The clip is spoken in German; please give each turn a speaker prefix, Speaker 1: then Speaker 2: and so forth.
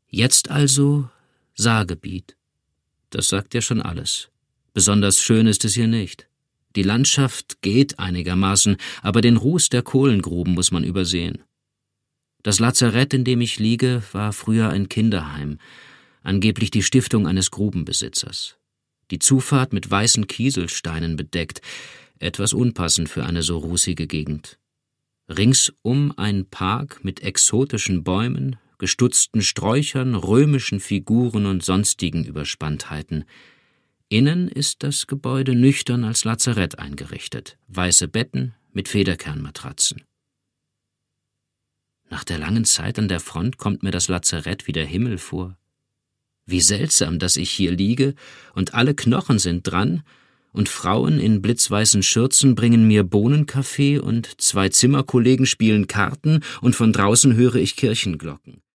Speaker 1: Jetzt also Saargebiet. Das sagt ja schon alles. Besonders schön ist es hier nicht. Die Landschaft geht einigermaßen, aber den Ruß der Kohlengruben muss man übersehen. Das Lazarett, in dem ich liege, war früher ein Kinderheim, angeblich die Stiftung eines Grubenbesitzers. Die Zufahrt mit weißen Kieselsteinen bedeckt, etwas unpassend für eine so rußige Gegend. Ringsum ein Park mit exotischen Bäumen, gestutzten Sträuchern, römischen Figuren und sonstigen Überspanntheiten. Innen ist das Gebäude nüchtern als Lazarett eingerichtet, weiße Betten mit Federkernmatratzen. Nach der langen Zeit an der Front kommt mir das Lazarett wie der Himmel vor. Wie seltsam, dass ich hier liege, und alle Knochen sind dran, und Frauen in blitzweißen Schürzen bringen mir Bohnenkaffee und 2 Zimmerkollegen spielen Karten, und von draußen höre ich Kirchenglocken.